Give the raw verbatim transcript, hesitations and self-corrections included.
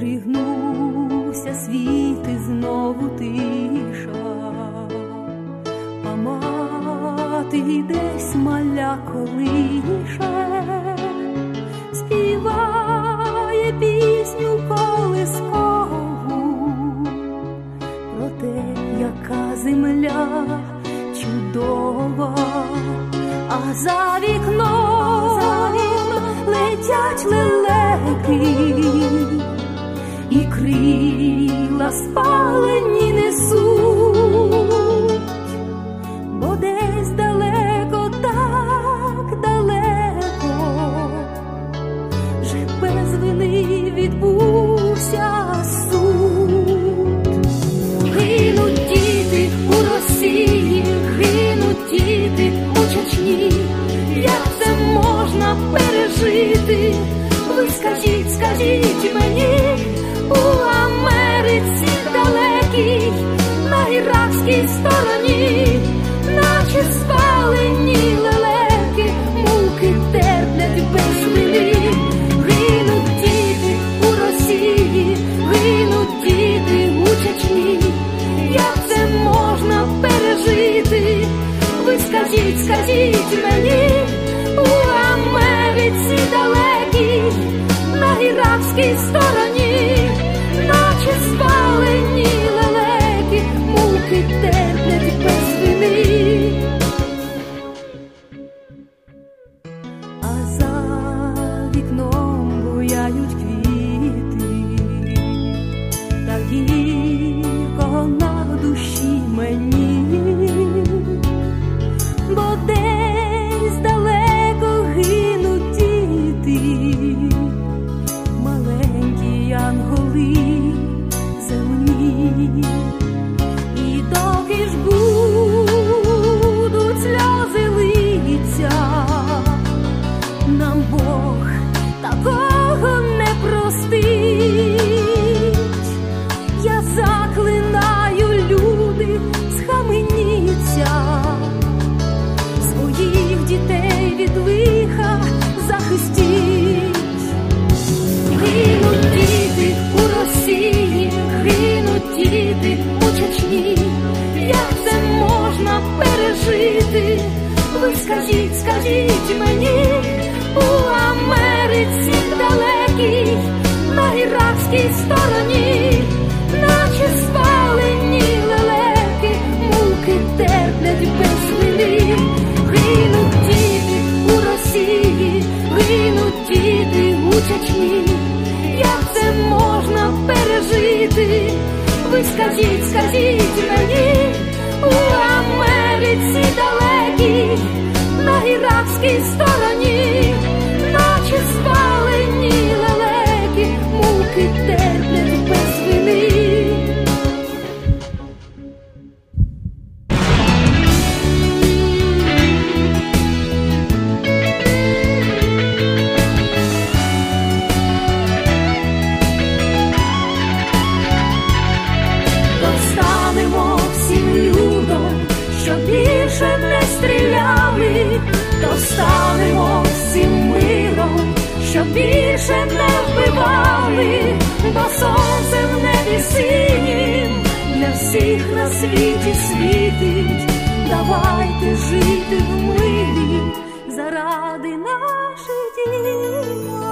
Здригнувся світ і знову тиша, а мати десь маля колише, співає пісню колискову про те, яка земля чудова, а за вікном, за вікном летять лелеки і крила спалені несуть, бо десь далеко, так далеко, вже без вини відбувся суд. Гинуть діти у Росії, гинуть діти у Чечні, як це можна пережити? Ви скажіть, скажіть мені, у Америці далекій, на іракській стороні, наче спалені лелеки, муки терплять без вини. Гинуть діти у Росії, гинуть діти у Чечні, як це можна пережити? Ви скажіть, скажіть мені, у Америці далекій, на іракській стороні, наче спалені лелеки, муки терплять без вини. А за вікном буяють квіти, та гірко на душі мені, бо десь далеко гинуть діти, маленькі янголи земні. І доки ж будуть сльози литься, нам Бог такого не простить. Я заклинаю, люди, схаменіться, своїх дітей від лиха захистіть. Гинуть діти у Росії, гинуть діти у Чечні, як це можна пережити? Ви скажіть, скажіть мені, у Америці далекій, на іракській стороні, наче спалені лелеки, муки терплять без вини. Гинуть діти у Росії, гинуть діти у Чечні, як це можна пережити? Ви скажіть, скажіть мені, у Америці далекій, на іракській стороні, наче спалені лелеки, муки терплять без вини. Більше не стріляли, то станемо всім миром, щоб більше не вбивали, бо сонце в небі синім для всіх на світі світить. Давайте жити в мирі заради наших дітей.